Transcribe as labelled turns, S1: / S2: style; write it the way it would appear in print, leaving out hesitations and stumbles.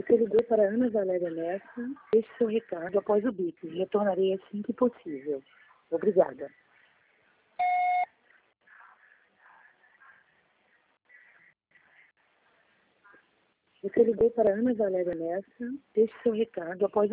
S1: Você ligou para a Ana Valéria Lessa. Deixe seu recado após o bip. Retornarei assim que possível. Obrigada. Você ligou para a Ana Valéria Lessa. Deixe seu recado após o